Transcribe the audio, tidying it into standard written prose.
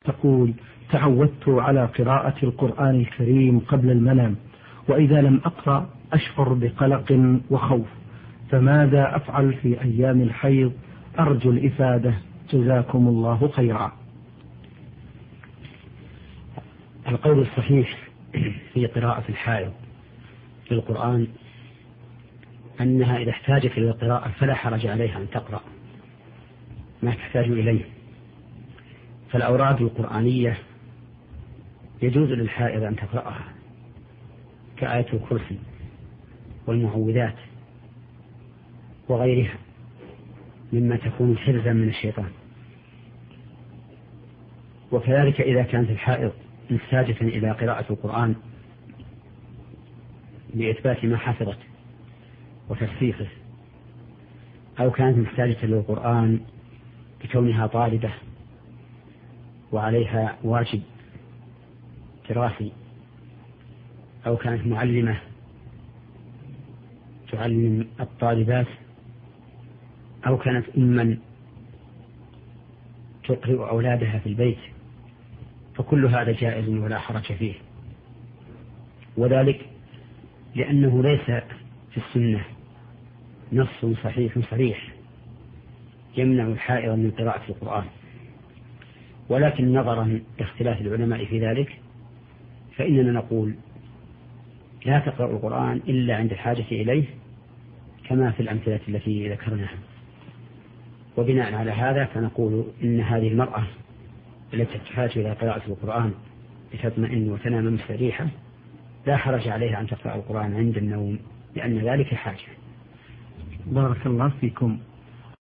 تقول: تعودت على قراءة القرآن الكريم قبل المنام، وإذا لم أقرأ أشعر بقلق وخوف، فماذا أفعل في أيام الحيض؟ أرجو الإفادة، جزاكم الله خيرا. القول الصحيح في قراءة الحائض للقرآن أنها إذا احتاجت إلى القراءة فلا حرج عليها أن تقرأ ما تحتاج إليه، فالأوراد القرآنية يجوز للحائض أن تقرأها كآية الكرسي والمعوذات وغيرها مما تكون حرزا من الشيطان. وكذلك إذا كانت الحائض محتاجة إلى قراءة القرآن لإثبات ما حفظت وتفسيخه، أو كانت محتاجة للقرآن بكونها طالبة وعليها واجب دراسي، أو كانت معلمة تعلم الطالبات، أو كانت أما تقرئ أولادها في البيت، فكل هذا جائز ولا حرج فيه، وذلك لأنه ليس في السنة نص صحيح صريح يمنع الحائض من قراءة القرآن، ولكن نظرا لاختلاف العلماء في ذلك فإننا نقول لا تقرأ القرآن إلا عند الحاجة إليه كما في الأمثلة التي ذكرناها. وبناء على هذا فنقول إن هذه المرأة التي تحتاج إلى قراءة القرآن لتطمئن وتنام مستريحة لا حرج عليها أن تقرأ القرآن عند النوم، لأن ذلك حاجة. بارك الله فيكم.